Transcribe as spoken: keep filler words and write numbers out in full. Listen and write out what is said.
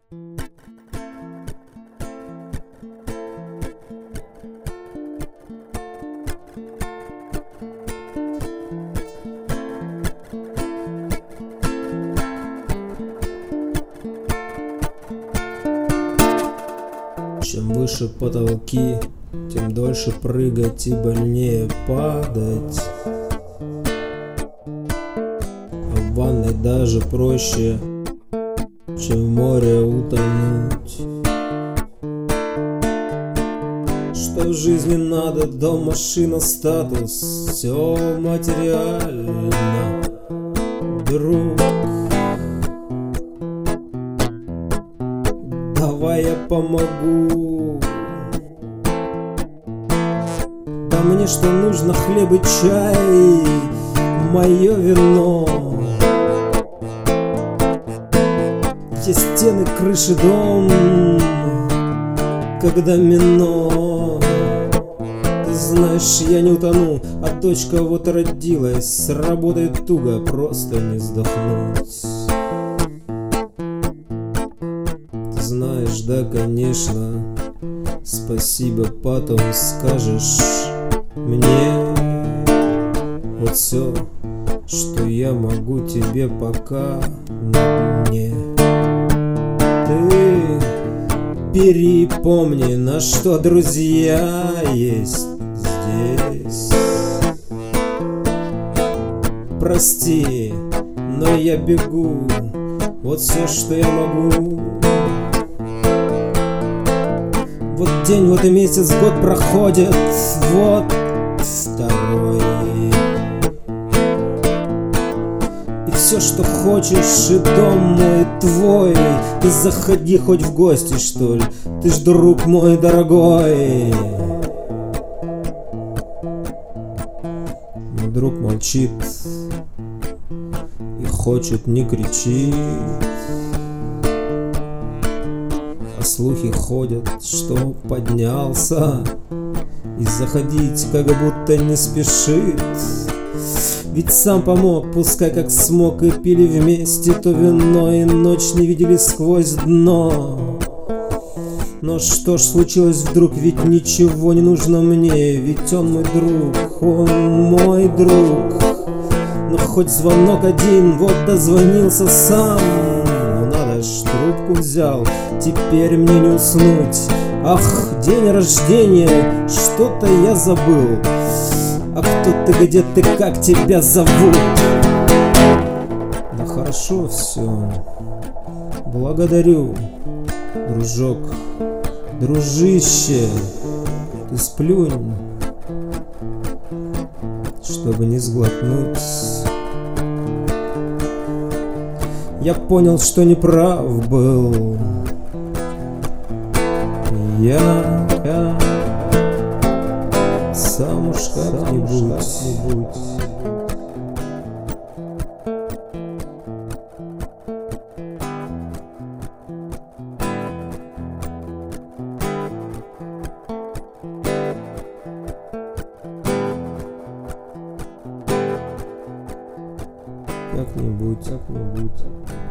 Чем выше потолки, тем дольше прыгать и больнее падать. А в ванной даже проще, чем в море утонуть. Что в жизни надо, дом, машина, статус, все материально, друг. Давай я помогу. Да мне что нужно, хлеб и чай, мое вино. Есть стены, крыши, дом, когда мино. Ты знаешь, я не утону, а дочка вот родилась. Работает туго, просто не сдохнуть. Знаешь, да, конечно, спасибо потом скажешь мне. Вот все, что я могу тебе пока на дне. Ты бери, помни, на что друзья есть здесь. Прости, но я бегу, вот все, что я могу. Вот день, вот и месяц, год проходит, вот второй. И все, что хочешь, и дом мой твой. Ты заходи хоть в гости, что ли, ты ж друг мой дорогой. Но друг молчит и хочет не кричить. Слухи ходят, что поднялся и заходить как будто не спешит. Ведь сам помог, пускай как смог, и пили вместе то вино, и ночь не видели сквозь дно. Но что ж случилось вдруг, ведь ничего не нужно мне, ведь он мой друг, он мой друг. Но хоть звонок один, вот дозвонился сам. Трубку взял, теперь мне не уснуть. Ах, день рождения, что-то я забыл. А кто ты, где ты, как тебя зовут? Ну хорошо все, благодарю, дружок, дружище. Ты сплюнь, чтобы не сглотнуть. Я понял, что неправ был. Я, я сам уж как-нибудь. Как-нибудь, как-нибудь.